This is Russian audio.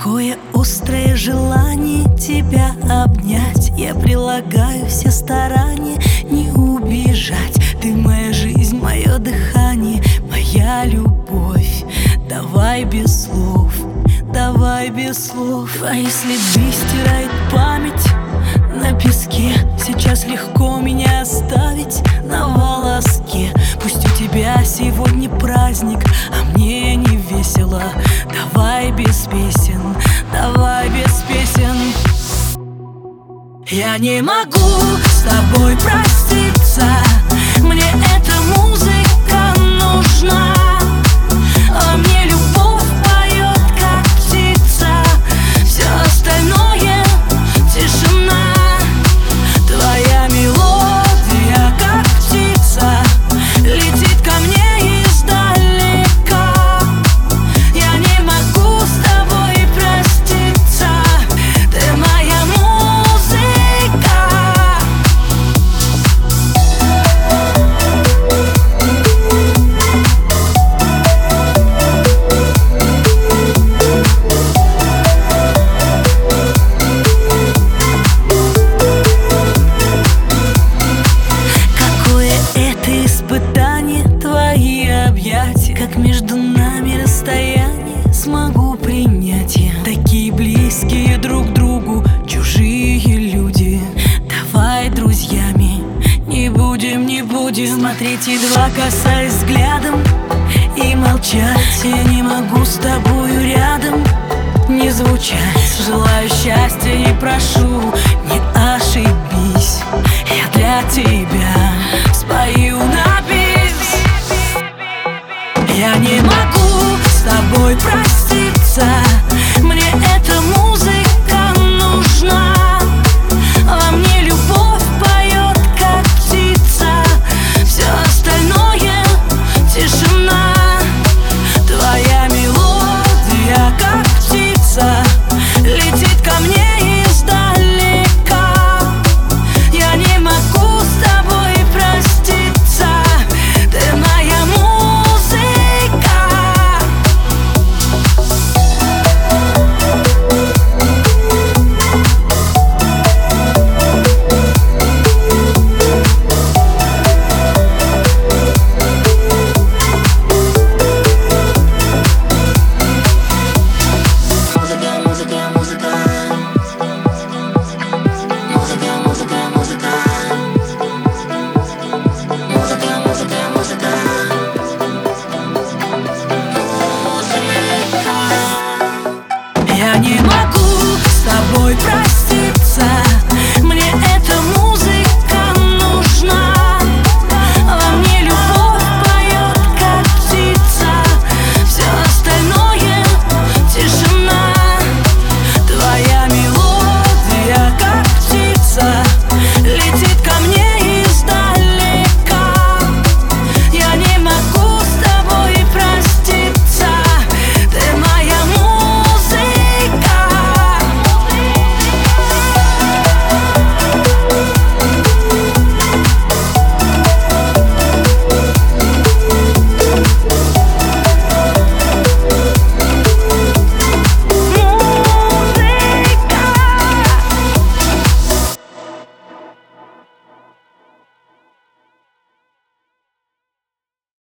Какое острое желание тебя обнять. Я прилагаю все старания не убежать. Ты моя жизнь, мое дыхание, моя любовь. Давай без слов, давай без слов. Твои следы стирает память на песке. Сейчас легко меня оставить на волоске. Пусть у тебя сегодня праздник, а мне не весело. Давай без песен, давай без песен. Я не могу с тобой проститься. Мне эта музыка нужна. А мне любовь поет, как птица. Все остальное тишина. Твоя мелодия, как птица, летит ко мне издалека. Я не могу с тобой проститься. Ты моя музыка. Испытание, твои объятия, как между нами расстояние смогу принять я. Такие близкие друг другу чужие люди. Давай друзьями не будем, не будем смотреть едва касаясь взглядом и молчать. Я не могу с тобою рядом не звучать. Желаю счастья и прошу, не ошибись. Я для тебя спою на бис. Я не могу с тобой проститься.